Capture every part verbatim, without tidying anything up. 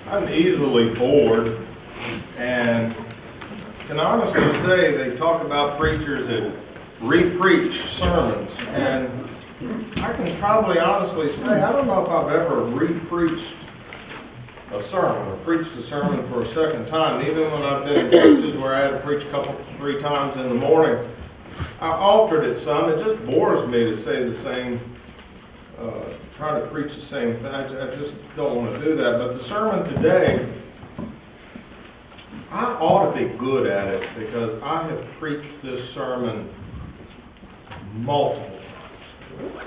I'm easily bored, and can honestly say they talk about preachers that re-preach sermons, and I can probably honestly say I don't know if I've ever re-preached a sermon or preached a sermon for a second time. Even when I've been in places where I had to preach a couple, three times in the morning, I altered it some. It just bores me to say the same, uh, try to preach the same thing. I, I just don't want to do that. But the sermon today, I ought to be good at it because I have preached this sermon multiple times.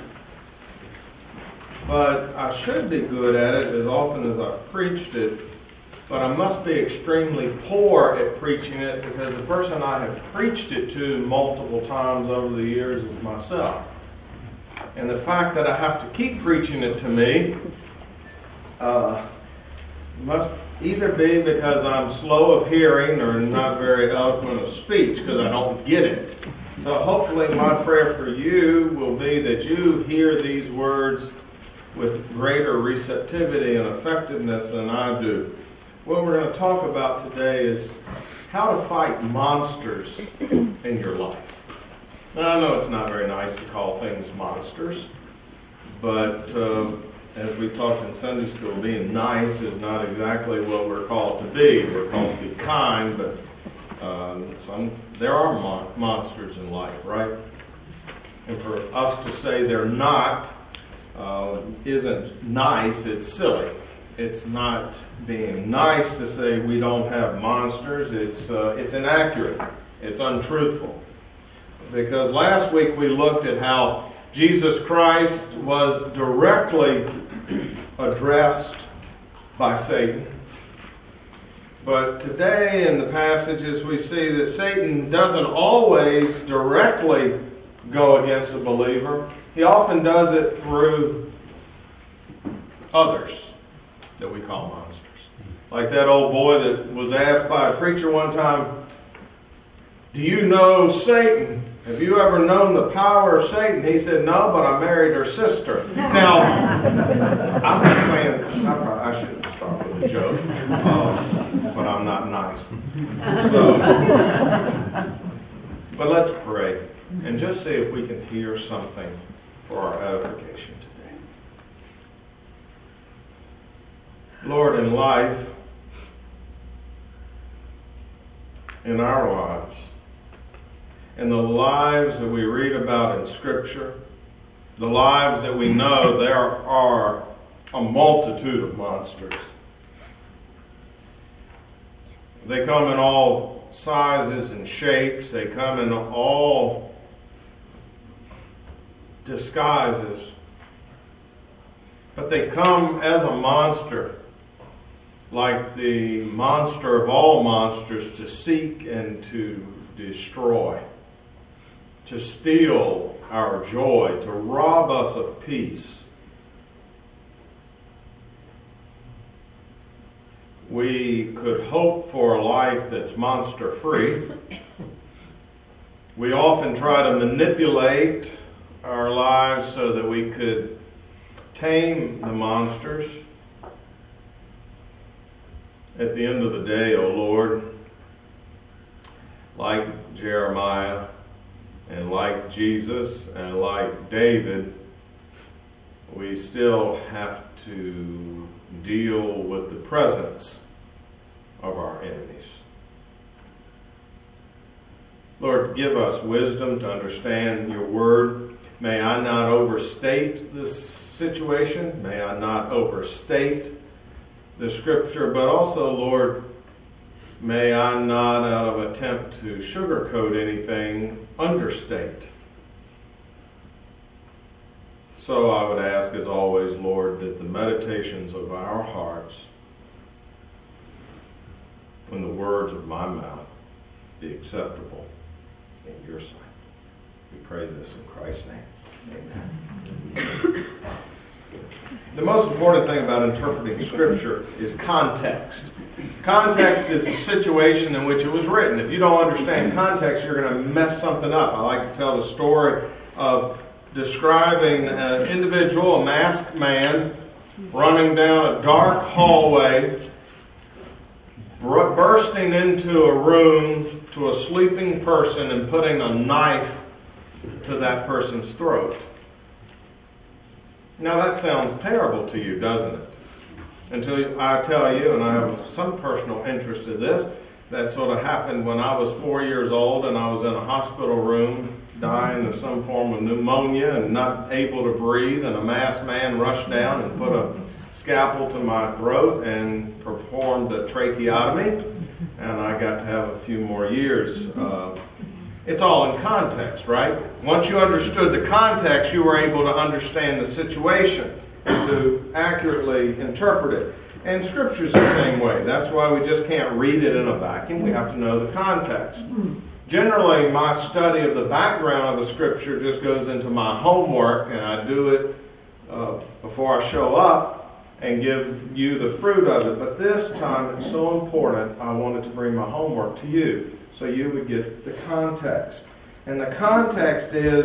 But I should be good at it as often as I've preached it, but I must be extremely poor at preaching it because the person I have preached it to multiple times over the years is myself. And the fact that I have to keep preaching it to me uh, must either be because I'm slow of hearing or not very eloquent of speech because I don't get it. So hopefully my prayer for you will be that you hear these words with greater receptivity and effectiveness than I do. What we're going to talk about today is how to fight monsters in your life. Now, I know it's not very nice to call things monsters, but uh, as we talked in Sunday school, being nice is not exactly what we're called to be. We're called to be kind, but um, some there are mon- monsters in life, right? And for us to say they're not uh, isn't nice, it's silly. It's not being nice to say we don't have monsters. It's uh, it's inaccurate. It's untruthful. Because last week we looked at how Jesus Christ was directly addressed by Satan. But today in the passages we see that Satan doesn't always directly go against a believer. He often does it through others that we call monsters. Like that old boy that was asked by a preacher one time, "Do you know Satan? Have you ever known the power of Satan?" He said, "No, but I married her sister." Now, I'm not saying, I, probably, I shouldn't start with a joke, um, but I'm not nice. So, but let's pray and just see if we can hear something for our edification today. Lord, in life, in our lives, in the lives that we read about in Scripture, the lives that we know, there are a multitude of monsters. They come in all sizes and shapes. They come in all disguises. But they come as a monster, like the monster of all monsters, to seek and to destroy, to steal our joy, to rob us of peace. We could hope for a life that's monster-free. We often try to manipulate our lives so that we could tame the monsters. At the end of the day, O Lord, like Jeremiah and like Jesus and like David, we still have to deal with the presence of our enemies. Lord, give us wisdom to understand your word. May I not overstate this situation. May I not overstate the Scripture, but also, Lord, may I not, out of attempt to sugarcoat anything, understate. So I would ask, as always, Lord, that the meditations of our hearts and the words of my mouth be acceptable in your sight. We pray this in Christ's name. Amen. The most important thing about interpreting Scripture is context. Context is the situation in which it was written. If you don't understand context, you're going to mess something up. I like to tell the story of describing an individual, a masked man, running down a dark hallway bur- bursting into a room to a sleeping person and putting a knife to that person's throat. Now that sounds terrible to you, doesn't it? Until I tell you, and I have some personal interest in this, that sort of happened when I was four years old and I was in a hospital room dying of some form of pneumonia and not able to breathe, and a masked man rushed down and put a scalpel to my throat and performed a tracheotomy, and I got to have a few more years. Uh, it's all in context, right? Once you understood the context, you were able to understand the situation and to accurately interpret it. And Scripture's the same way. That's why we just can't read it in a vacuum. We have to know the context. Generally, my study of the background of the Scripture just goes into my homework, and I do it uh, before I show up and give you the fruit of it. But this time, it's so important, I wanted to bring my homework to you so you would get the context. And the context is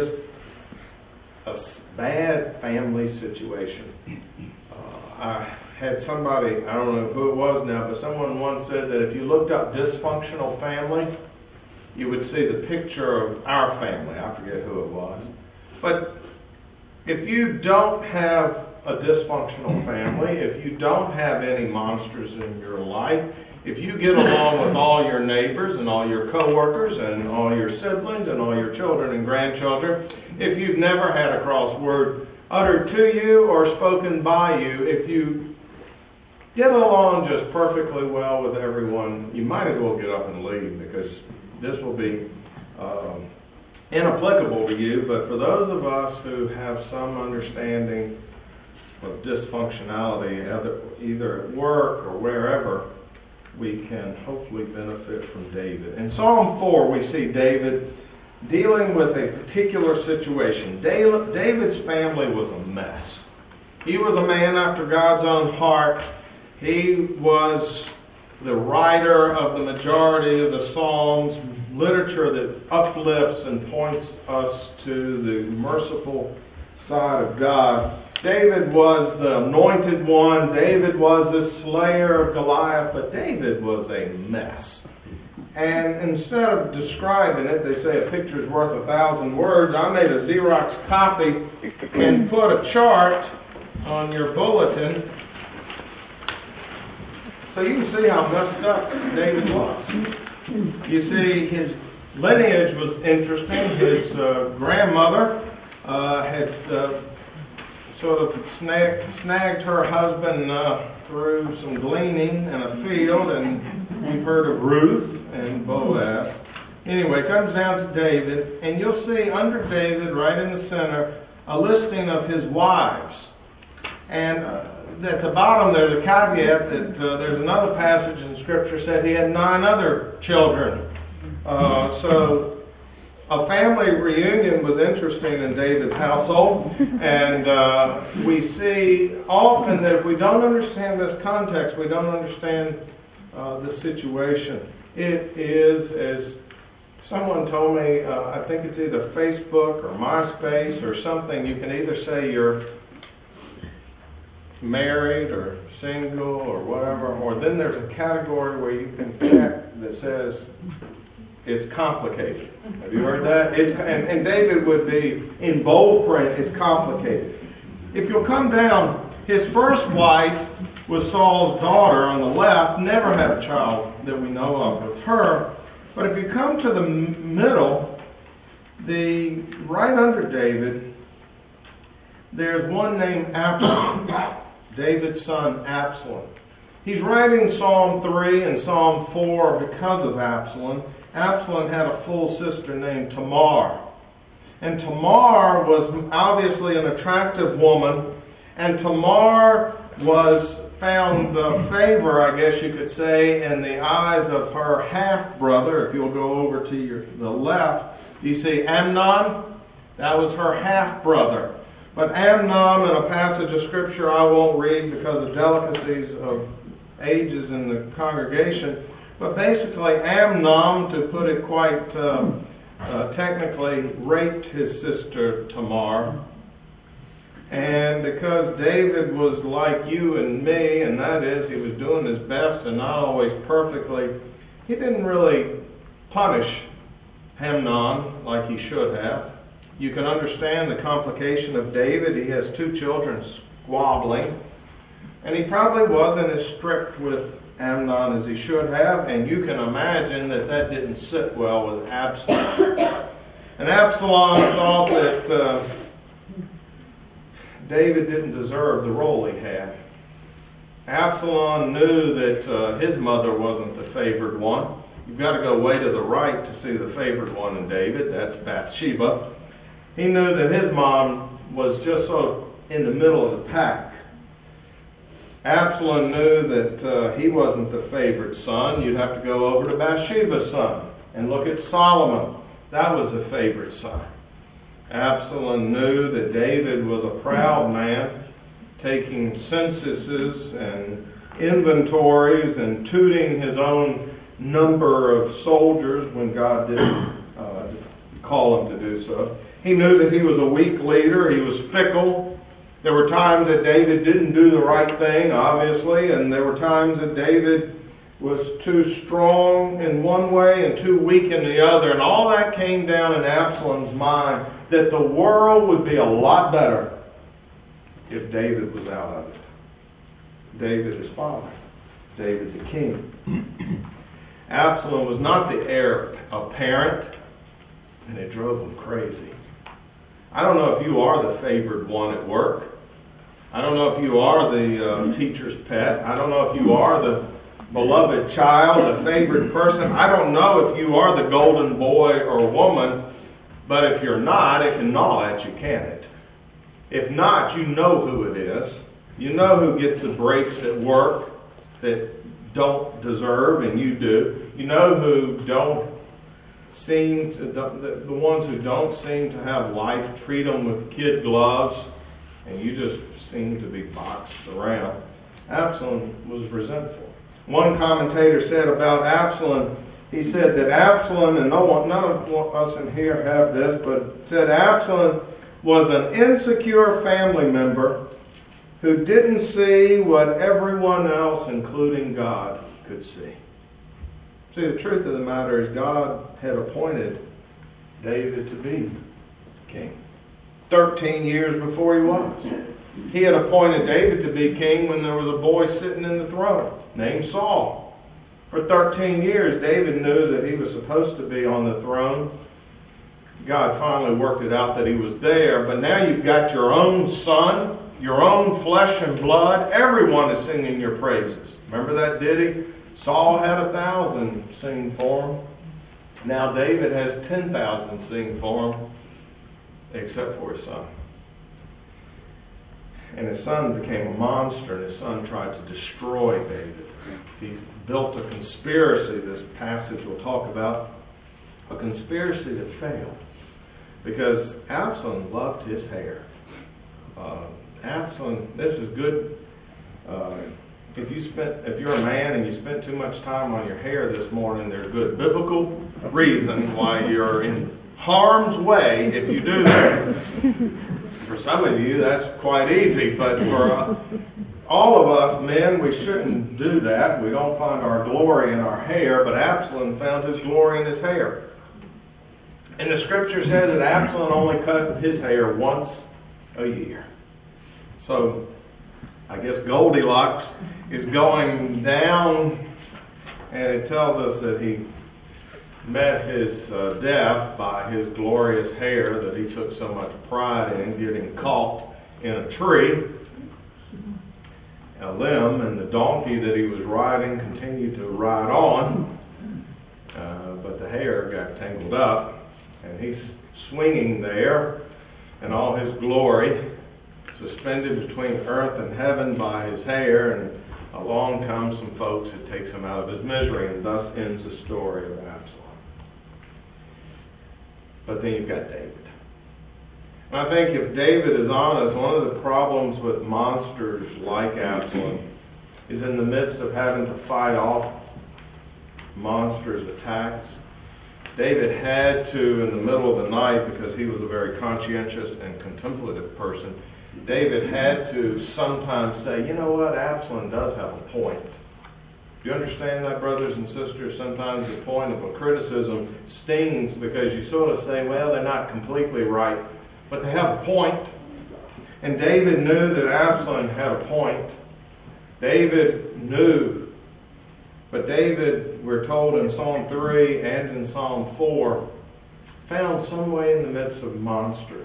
a bad family situation. Uh, I had somebody, I don't know who it was now, but someone once said that if you looked up dysfunctional family, you would see the picture of our family. I forget who it was. But if you don't have a dysfunctional family, if you don't have any monsters in your life, if you get along with all your neighbors and all your coworkers and all your siblings and all your children and grandchildren, if you've never had a cross word uttered to you or spoken by you, if you get along just perfectly well with everyone, you might as well get up and leave, because this will be um, inapplicable to you. But for those of us who have some understanding of dysfunctionality, either at work or wherever, we can hopefully benefit from David. In Psalm four, we see David dealing with a particular situation. David's family was a mess. He was a man after God's own heart. He was the writer of the majority of the Psalms, literature that uplifts and points us to the merciful side of God. David was the anointed one. David was the slayer of Goliath, but David was a mess. And instead of describing it, they say a picture's worth a thousand words. I made a Xerox copy and put a chart on your bulletin so you can see how messed up David was. You see, his lineage was interesting. His uh, grandmother uh, had uh, sort of snag, snagged her husband uh, through some gleaning in a field, and we've heard of Ruth and Boaz. Anyway, it comes down to David, and you'll see under David, right in the center, a listing of his wives. And uh, at the bottom there's a caveat that uh, there's another passage in Scripture said he had nine other children. Uh, so a family reunion was interesting in David's household, and uh, we see often that if we don't understand this context, we don't understand uh, the situation. It is, as someone told me, uh, I think it's either Facebook or MySpace or something, you can either say you're married or single or whatever, or then there's a category where you can check that says it's complicated. Have you heard that? It's, and, and David would be in bold print, it's complicated. If you'll come down, his first wife was Saul's daughter on the left, never had a child that we know of with her. But if you come to the m- middle, the right under David, there's one named Absalom, David's son Absalom. He's writing Psalm three and Psalm four because of Absalom. Absalom had a full sister named Tamar. And Tamar was obviously an attractive woman, and Tamar was found uh, favor, I guess you could say, in the eyes of her half-brother. If you'll go over to your, the left, you see Amnon? That was her half-brother. But Amnon, in a passage of Scripture I won't read because of delicacies of ages in the congregation, but basically Amnon, to put it quite uh, uh, technically, raped his sister Tamar. And because David was like you and me, and that is, he was doing his best and not always perfectly, he didn't really punish Amnon like he should have. You can understand the complication of David. He has two children squabbling, and he probably wasn't as strict with Amnon as he should have, and you can imagine that that didn't sit well with Absalom. And Absalom thought that uh, David didn't deserve the role he had. Absalom knew that uh, his mother wasn't the favored one. You've got to go way to the right to see the favored one in David. That's Bathsheba. He knew that his mom was just so in the middle of the pack. Absalom knew that uh, he wasn't the favored son. You'd have to go over to Bathsheba's son and look at Solomon. That was the favorite son. Absalom knew that David was a proud man, taking censuses and inventories and tooting his own number of soldiers when God didn't uh, call him to do so. He knew that he was a weak leader. He was fickle. There were times that David didn't do the right thing, obviously, and there were times that David was too strong in one way and too weak in the other. And all that came down in Absalom's mind, that the world would be a lot better if David was out of it. David, his father. David, the king. Absalom was not the heir apparent, and it drove him crazy. I don't know if you are the favored one at work. I don't know if you are the uh, teacher's pet. I don't know if you are the beloved child, the favored person. I don't know if you are the golden boy or woman, but if you're not, it can gnaw at you, can't it? If not, you know who it is. You know who gets the breaks at work that don't deserve, and you do. You know who don't seem to, the, the ones who don't seem to have life, treat them with kid gloves, and you just seem to be boxed around. Absalom was resentful. One commentator said about Absalom, he said that Absalom, and no one, none of us in here have this, but said Absalom was an insecure family member who didn't see what everyone else, including God, could see. See, the truth of the matter is God had appointed David to be king. Thirteen years before he was. He had appointed David to be king when there was a boy sitting in the throne named Saul. For thirteen years, David knew that he was supposed to be on the throne. God finally worked it out that he was there, but now you've got your own son, your own flesh and blood. Everyone is singing your praises. Remember that ditty? Saul had a thousand sing for him. Now David has ten thousand sing for him, except for his son. And his son became a monster, and his son tried to destroy David. He built a conspiracy, this passage we'll talk about, a conspiracy that failed. Because Absalom loved his hair. Uh, Absalom, this is good. Uh, if you spent, if you're a man and you spent too much time on your hair this morning, there's good biblical reasons why you're in harm's way if you do that. For some of you, that's quite easy, but for uh, all of us men, we shouldn't do that. We don't find our glory in our hair, but Absalom found his glory in his hair. And the scripture says that Absalom only cut his hair once a year. So, I guess Goldilocks is going down, and it tells us that he met his uh, death by his glorious hair that he took so much pride in, getting caught in a tree, a limb, and the donkey that he was riding continued to ride on, uh, but the hair got tangled up, and he's swinging there in all his glory, suspended between earth and heaven by his hair, and along come some folks who takes him out of his misery, and thus ends the story of Absalom. But then you've got David. And I think if David is honest, one of the problems with monsters like Absalom is in the midst of having to fight off monsters' attacks. David had to, in the middle of the night, because he was a very conscientious and contemplative person, David had to sometimes say, you know what, Absalom does have a point. Do you understand that, brothers and sisters? Sometimes the point of a criticism stings because you sort of say, well, they're not completely right, but they have a point. And David knew that Absalom had a point. David knew. But David, we're told in Psalm three and in Psalm four, found some way in the midst of monsters,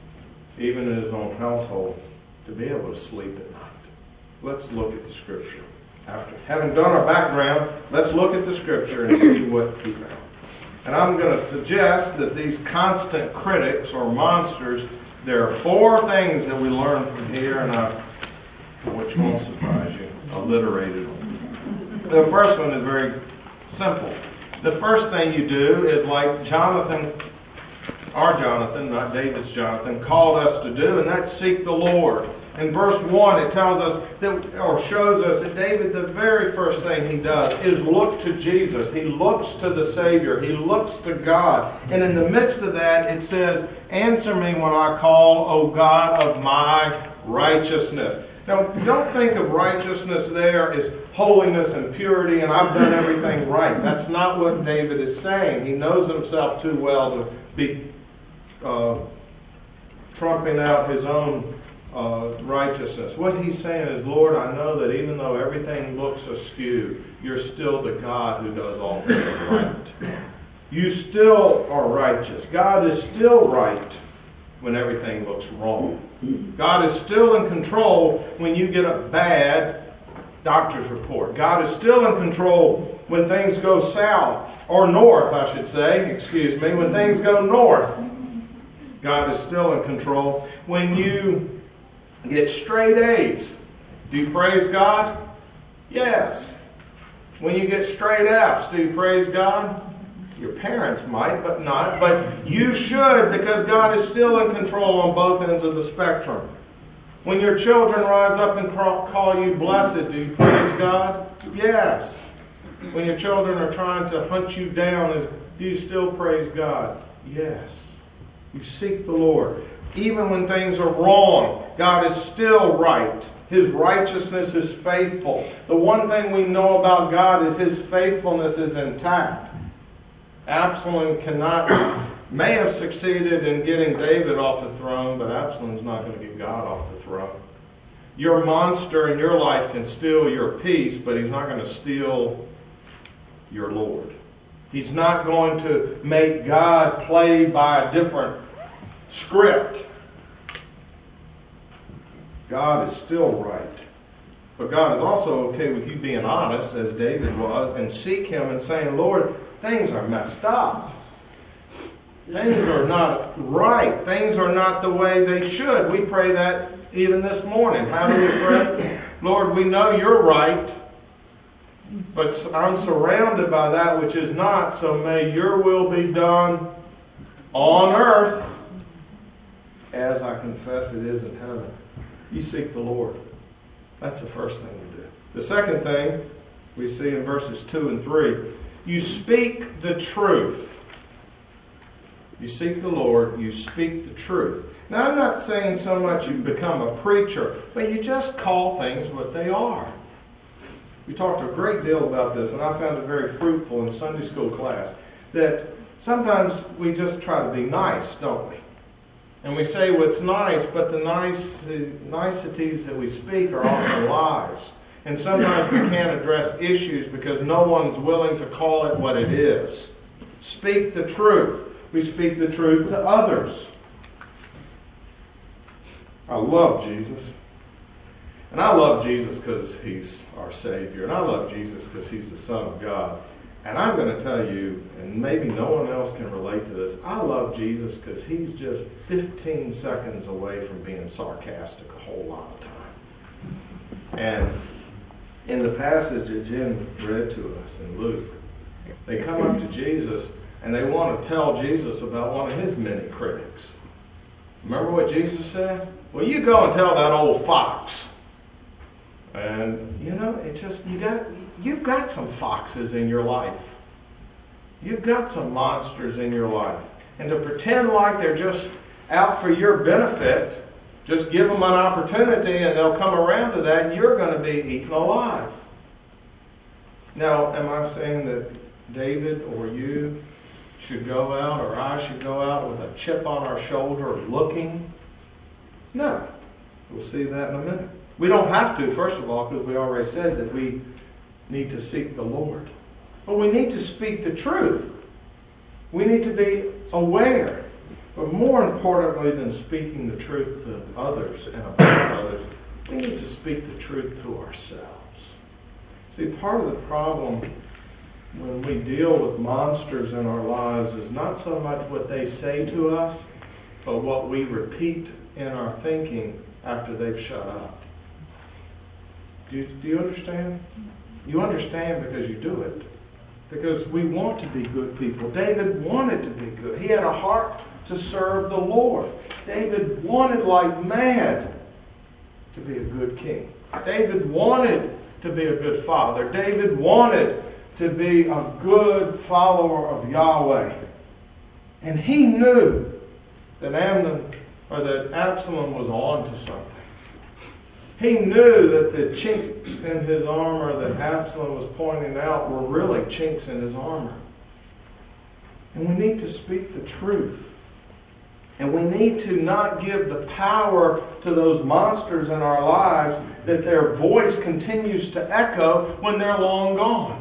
even in his own household, to be able to sleep at night. Let's look at the Scripture. After having done our background, let's look at the Scripture and see what he found. And I'm going to suggest that these constant critics or monsters, there are four things that we learn from here, and I, which won't surprise you, alliterated them. The first one is very simple. The first thing you do is like Jonathan, our Jonathan, not David's Jonathan, called us to do, and that's seek the Lord. In verse one, it tells us, that, or shows us that David, the very first thing he does is look to Jesus. He looks to the Savior. He looks to God. And in the midst of that, it says, answer me when I call, O God of my righteousness. Now, don't think of righteousness there as holiness and purity and I've done everything right. That's not what David is saying. He knows himself too well to be uh, trumping out his own Uh, righteousness. What he's saying is, Lord, I know that even though everything looks askew, you're still the God who does all things right. You still are righteous. God is still right when everything looks wrong. God is still in control when you get a bad doctor's report. God is still in control when things go south, or north, I should say, excuse me, when things go north. God is still in control. When you get straight A's, do you praise God? Yes. When you get straight F's, do you praise God? Your parents might, but not. But you should, because God is still in control on both ends of the spectrum. When your children rise up and call you blessed, do you praise God? Yes. When your children are trying to hunt you down, do you still praise God? Yes. You seek the Lord. Even when things are wrong, God is still right. His righteousness is faithful. The one thing we know about God is His faithfulness is intact. Absalom cannot, may have succeeded in getting David off the throne, but Absalom's not going to get God off the throne. Your monster in your life can steal your peace, but he's not going to steal your Lord. He's not going to make God play by a different script. God is still right. But God is also okay with you being honest, as David was, and seek Him and saying, Lord, things are messed up. Things are not right. Things are not the way they should. We pray that even this morning. How do we pray? Lord, we know You're right, but I'm surrounded by that which is not, so may Your will be done on earth as I confess it is in heaven. You seek the Lord. That's the first thing you do. The second thing we see in verses two and three, you speak the truth. You seek the Lord, you speak the truth. Now, I'm not saying so much you become a preacher, but you just call things what they are. We talked a great deal about this, and I found it very fruitful in Sunday school class, that sometimes we just try to be nice, don't we? And we say what's nice, but the nice the niceties that we speak are often lies. And sometimes we can't address issues because no one's willing to call it what it is. Speak the truth. We speak the truth to others. I love Jesus. And I love Jesus because He's our Savior. And I love Jesus because He's the Son of God. And I'm going to tell you, and maybe no one else can relate to this, I love Jesus because He's just fifteen seconds away from being sarcastic a whole lot of time. And in the passage that Jim read to us in Luke, they come up to Jesus and they want to tell Jesus about one of His many critics. Remember what Jesus said? Well, you go and tell that old fox. And, you know, it just, you got, you've got some foxes in your life. You've got some monsters in your life. And to pretend like they're just out for your benefit Just give them an opportunity and they'll come around to that and you're going to be eaten alive. Now, am I saying that David or you should go out or I should go out with a chip on our shoulder looking? No. We'll see that in a minute. We don't have to, first of all, because we already said that we need to seek the Lord. But we need to speak the truth. We need to be aware. But more importantly than speaking the truth to others and about others, we need to speak the truth to ourselves. See, part of the problem when we deal with monsters in our lives is not so much what they say to us, but what we repeat in our thinking after they've shut up. Do you, do you understand? You understand because you do it. Because we want to be good people. David wanted to be good. He had a heart to serve the Lord. David wanted like mad to be a good king. David wanted to be a good father. David wanted to be a good follower of Yahweh. And he knew that Amnon, or that Absalom was on to something. He knew that the chinks in his armor that Absalom was pointing out were really chinks in his armor. And we need to speak the truth. And we need to not give the power to those monsters in our lives that their voice continues to echo when they're long gone.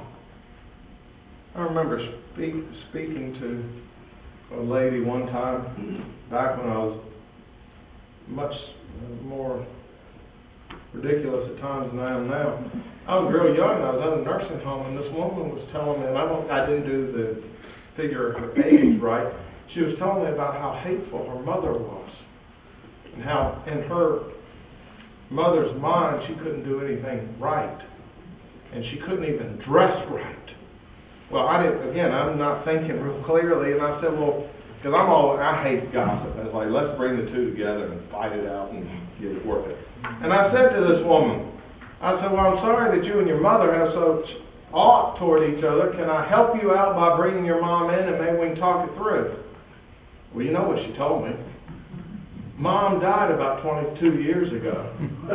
I remember speak, speaking to a lady one time, back when I was much more ridiculous at times than I am now. I was real young. I was at a nursing home, and this woman was telling me, and I, don't, I didn't do the figure of her age right. She was telling me about how hateful her mother was, and how in her mother's mind she couldn't do anything right, and she couldn't even dress right. Well, I didn't. Again, I'm not thinking real clearly, and I said, well, because I'm all I hate gossip. I was like, let's bring the two together and fight it out and get it working. And I said to this woman, I said, well, I'm sorry that you and your mother have so ought toward each other. Can I help you out by bringing your mom in and maybe we can talk it through? Well, you know what she told me. Mom died about twenty-two years ago.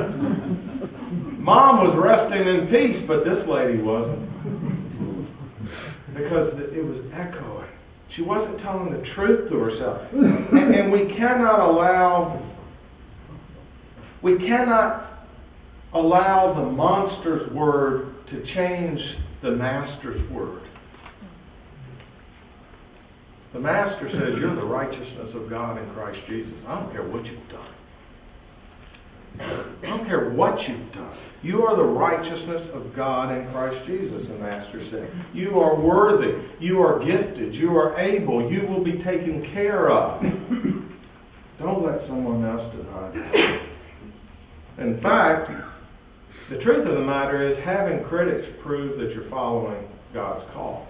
Mom was resting in peace, but this lady wasn't. Because it was echoing. She wasn't telling the truth to herself. And, and we cannot allow we cannot allow the monster's word to change the master's word. The master says, you're the righteousness of God in Christ Jesus. I don't care what you've done. I don't care what you've done. You are the righteousness of God in Christ Jesus, the master said. You are worthy. You are gifted. You are able. You will be taken care of. Don't let someone else deny that. In fact, the truth of the matter is having critics prove that you're following God's call.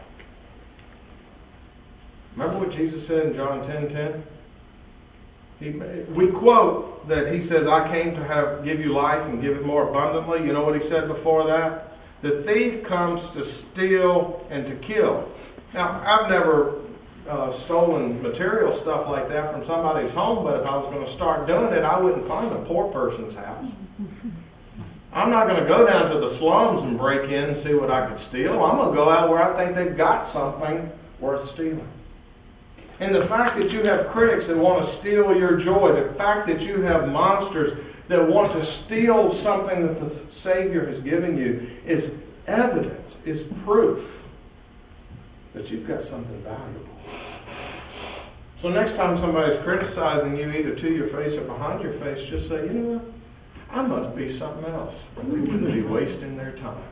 Remember what Jesus said in John ten ten? He, we quote that he says, I came to have give you life and give it more abundantly. You know what he said before that? The thief comes to steal and to kill. Now, I've never uh, stolen material stuff like that from somebody's home, but if I was going to start doing it, I wouldn't find a poor person's house. I'm not going to go down to the slums and break in and see what I could steal. I'm going to go out where I think they've got something worth stealing. And the fact that you have critics that want to steal your joy, the fact that you have monsters that want to steal something that the Savior has given you is evidence, is proof that you've got something valuable. So next time somebody's criticizing you either to your face or behind your face, just say, you know what, I must be something else. They wouldn't be wasting their time.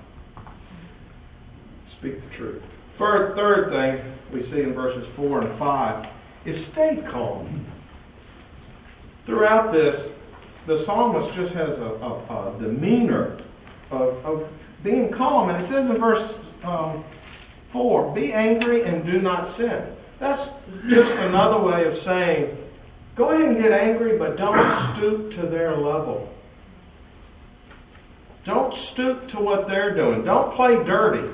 Speak the truth. Third, third thing we see in verses four and five is stay calm. Throughout this, the psalmist just has a, a, a demeanor of, of being calm. And it says in verse um, four, be angry and do not sin. That's just another way of saying, go ahead and get angry, but don't stoop to their level. Don't stoop to what they're doing. Don't play dirty.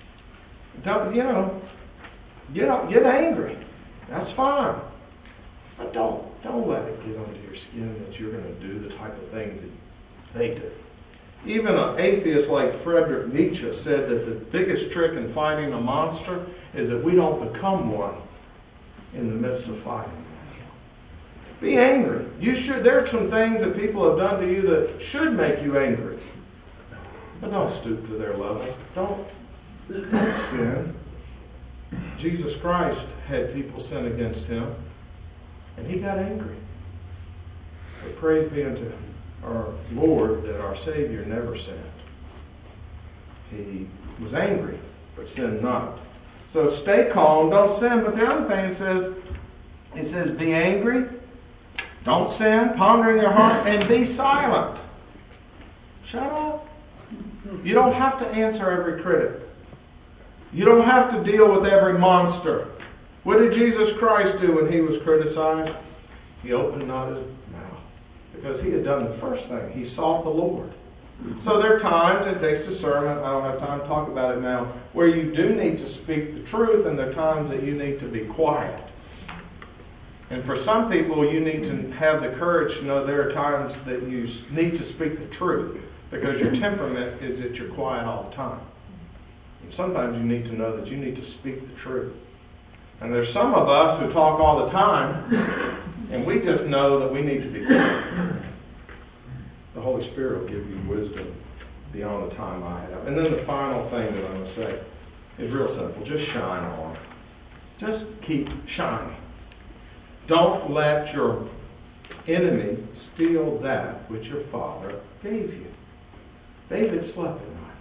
Don't, you know, get, get angry. That's fine. But don't, don't let it get under your skin that you're going to do the type of things that they do. Even an atheist like Friedrich Nietzsche said that the biggest trick in fighting a monster is that we don't become one in the midst of fighting. Be angry. You should. There are some things that people have done to you that should make you angry. But don't stoop to their level. Don't, don't sin. Jesus Christ had people sin against him, and he got angry. But praise be unto our Lord that our Savior never sinned. He was angry, but sinned not. So stay calm, don't sin. But the other thing it says, it says, be angry, don't sin, ponder in your heart, and be silent. Shut up. You don't have to answer every critic. You don't have to deal with every monster. What did Jesus Christ do when he was criticized? He opened not his mouth. Because he had done the first thing. He sought the Lord. So there are times, it takes a sermon, I don't have time to talk about it now, where you do need to speak the truth, and there are times that you need to be quiet. And for some people, you need to have the courage to know there are times that you need to speak the truth, because your temperament is that you're quiet all the time. And sometimes you need to know that you need to speak the truth. And there's some of us who talk all the time, and we just know that we need to be quiet. The Holy Spirit will give you wisdom beyond the time I have. And then the final thing that I'm going to say is real simple. Just shine on. Just keep shining. Don't let your enemy steal that which your Father gave you. David slept at night.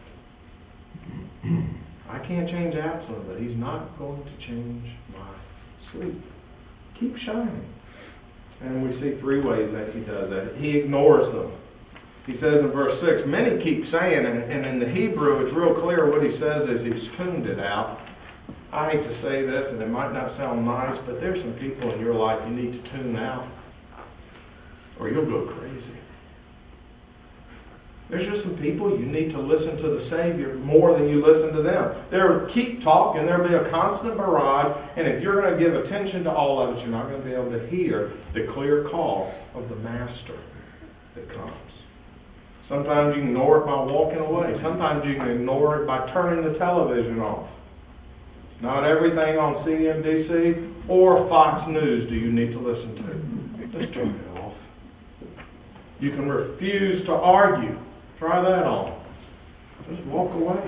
I can't change Absalom, but he's not going to change my sleep. Keep shining. And we see three ways that he does that. He ignores them. He says in verse six, many keep saying, and, and in the Hebrew it's real clear what he says is he's tuned it out. I hate to say this, and it might not sound nice, but there's some people in your life you need to tune out, or you'll go crazy. There's just some people you need to listen to the Savior more than you listen to them. They'll keep talking, there'll be a constant barrage, and if you're going to give attention to all of it, you're not going to be able to hear the clear call of the Master that comes. Sometimes you can ignore it by walking away. Sometimes you can ignore it by turning the television off. Not everything on C N B C or Fox News do you need to listen to. Just turn it off. You can refuse to argue. Try that on. Just walk away.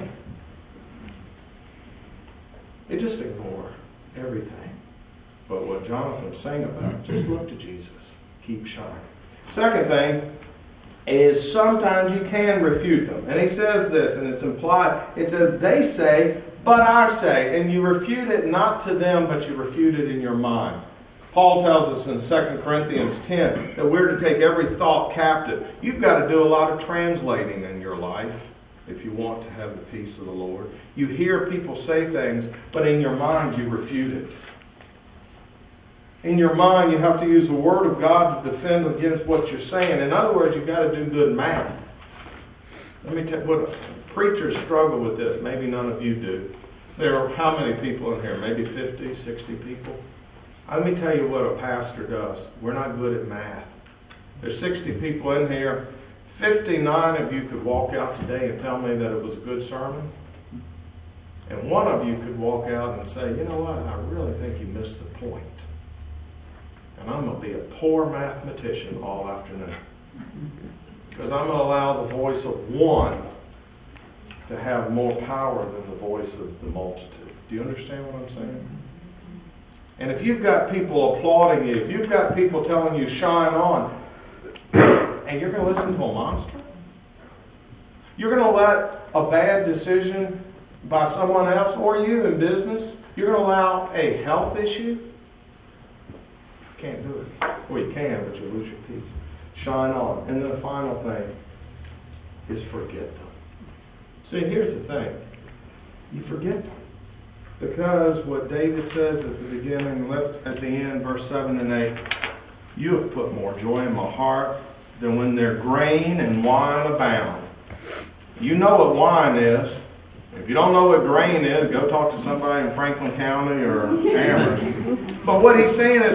You just ignore everything. But what Jonathan's saying about, just look to Jesus. Keep shining. Second thing is sometimes you can refute them. And he says this, and it's implied. It says, they say, but I say. And you refute it not to them, but you refute it in your mind. Paul tells us in Second Corinthians ten that we're to take every thought captive. You've got to do a lot of translating in your life if you want to have the peace of the Lord. You hear people say things, but in your mind you refute it. In your mind, you have to use the Word of God to defend against what you're saying. In other words, you've got to do good math. Let me tell you what preachers struggle with this. Maybe none of you do. There are how many people in here? Maybe fifty, sixty people. Let me tell you what a pastor does. We're not good at math. There's sixty people in here. fifty-nine of you could walk out today and tell me that it was a good sermon. And one of you could walk out and say, you know what, I really think you missed the point. And I'm going to be a poor mathematician all afternoon. Because I'm going to allow the voice of one to have more power than the voice of the multitude. Do you understand what I'm saying? And if you've got people applauding you, if you've got people telling you shine on, and you're going to listen to a monster? You're going to let a bad decision by someone else or you in business, you're going to allow a health issue? Can't do it. Well, you can, but you lose your peace. Shine on. And then the final thing is forget them. See, here's the thing. You forget them. Because what David says at the beginning, at the end, verse seven and eight, you have put more joy in my heart than when their grain and wine abound. You know what wine is. If you don't know what grain is, go talk to somebody in Franklin County or Amherst. But what he's saying is,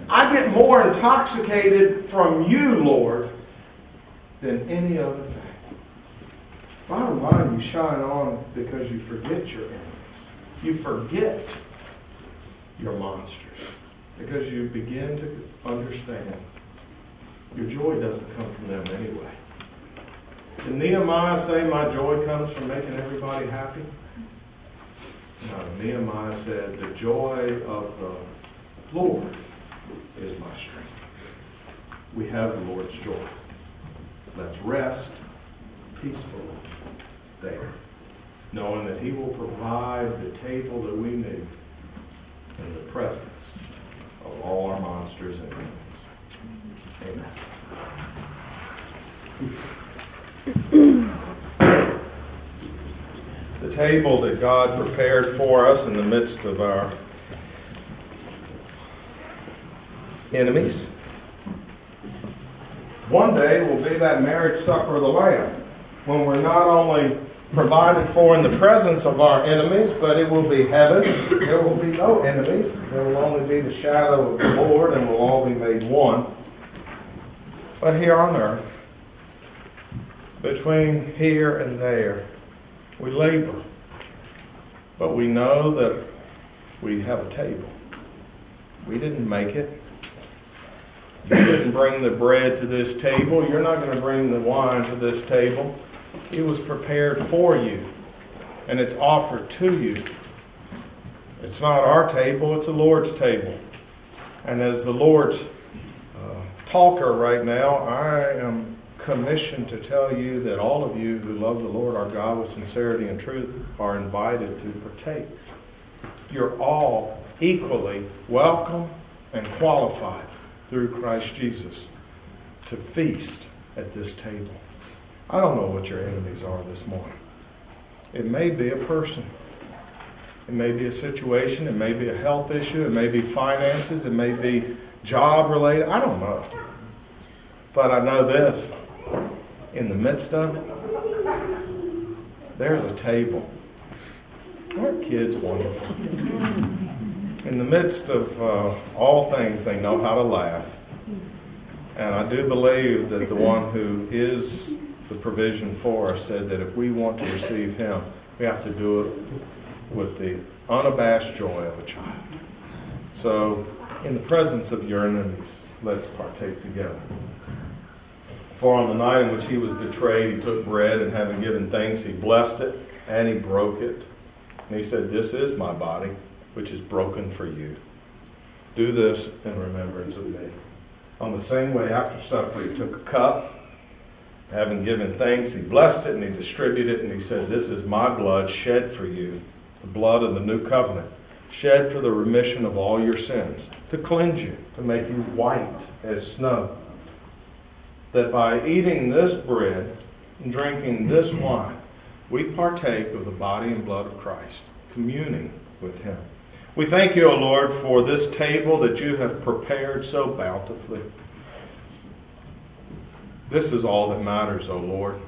I get more intoxicated from you, Lord, than any other thing. Bottom line, you shine on because you forget your enemies. You forget your monsters because you begin to understand your joy doesn't come from them anyway. Did Nehemiah say, my joy comes from making everybody happy? No, Nehemiah said, the joy of the Lord is my strength. We have the Lord's joy. Let's rest peacefully there, knowing that He will provide the table that we need in the presence of all our monsters and enemies. Amen. The table that God prepared for us in the midst of our enemies one day will be that marriage supper of the Lamb, when we're not only provided for in the presence of our enemies, but it will be heaven. There will be no enemies. There will only be the shadow of the Lord, and we'll all be made one. But here on earth, between here and there, we labor. But we know that we have a table. We didn't make it. You didn't bring the bread to this table. You're not going to bring the wine to this table. It was prepared for you, and it's offered to you. It's not our table, it's the Lord's table. And as the Lord's uh, talker right now, I am commissioned to tell you that all of you who love the Lord our God with sincerity and truth are invited to partake. You're all equally welcome and qualified through Christ Jesus to feast at this table. I don't know what your enemies are this morning. It may be a person. It may be a situation. It may be a health issue. It may be finances. It may be job related. I don't know. But I know this. In the midst of it, there's a table. Aren't kids wonderful? In the midst of uh, all things, they know how to laugh. And I do believe that the one who is the provision for us said that if we want to receive Him, we have to do it with the unabashed joy of a child. So, in the presence of your enemies, let's partake together. For on the night in which He was betrayed, He took bread, and having given thanks, He blessed it, and He broke it. And He said, this is my body, which is broken for you. Do this in remembrance of me. On the same way, after supper, He took a cup. Having given thanks, He blessed it, and He distributed it, and He said, this is my blood shed for you, the blood of the new covenant, shed for the remission of all your sins, to cleanse you, to make you white as snow. That by eating this bread and drinking this wine, we partake of the body and blood of Christ, communing with Him. We thank you, O Lord, for this table that you have prepared so bountifully. This is all that matters, O Lord.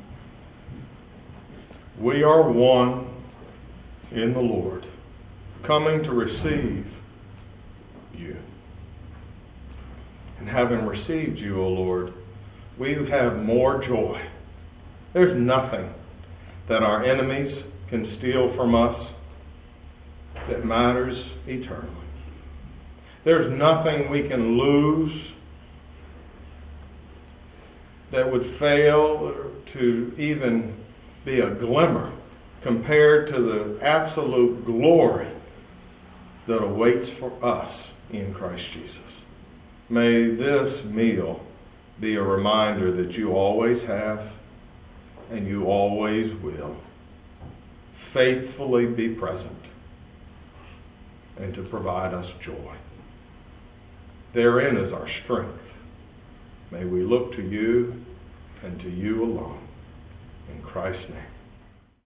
We are one in the Lord, coming to receive you. And having received you, O Lord, we have more joy. There's nothing that our enemies can steal from us that matters eternally. There's nothing we can lose that would fail to even be a glimmer compared to the absolute glory that awaits for us in Christ Jesus. May this meal be a reminder that you always have and you always will faithfully be present and to provide us joy. Therein is our strength. May we look to you and to you alone. In Christ's name.